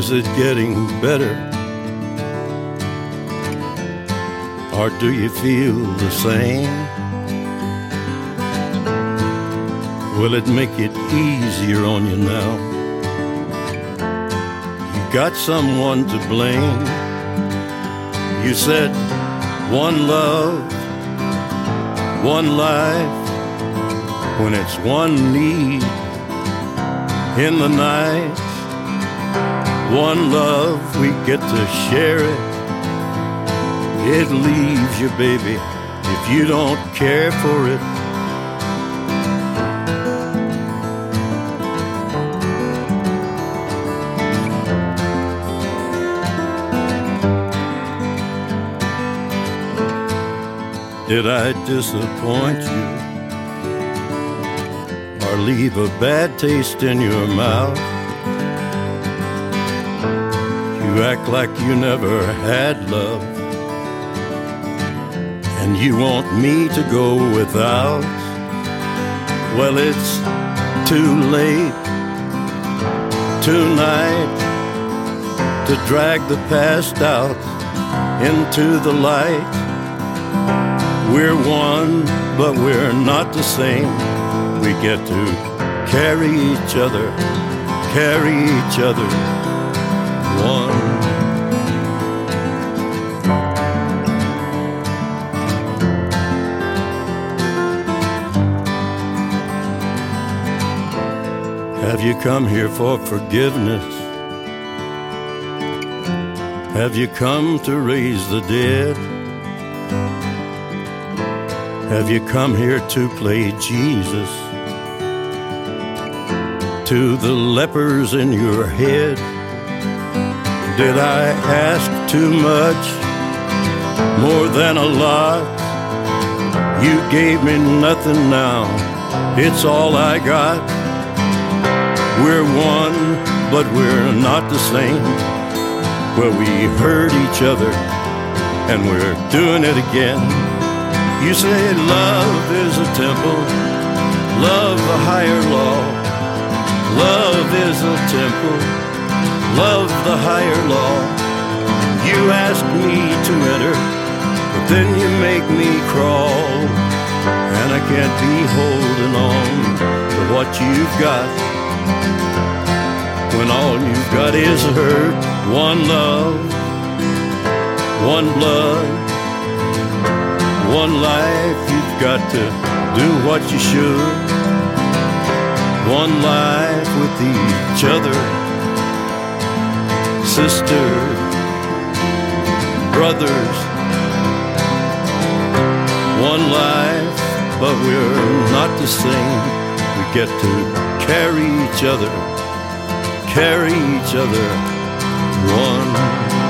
Is it getting better? Or do you feel the same? Will it make it easier on you now? You got someone to blame. You said one love, one life, when it's one need in the night. One love, we get to share it. It leaves you, baby, if you don't care for it. Did I disappoint you or leave a bad taste in your mouth? You act like you never had love, and you want me to go without. Well, it's too late tonight to drag the past out into the light. We're one, but we're not the same. We get to carry each other one. Have you come here for forgiveness? Have you come to raise the dead? Have you come here to play Jesus to the lepers in your head? Did I ask too much, more than a lot? You gave me nothing now, it's all I got. We're one, but we're not the same. Well, we hurt each other, and we're doing it again. You say love is a temple, love the higher law. Love is a temple, love the higher law. You ask me to enter, but then you make me crawl. And I can't be holding on to what you've got, when all you've got is hurt. One love, one blood, one life. You've got to do what you should. One life with each other, sisters, brothers. One life, but we're not the same. We get to carry each other one.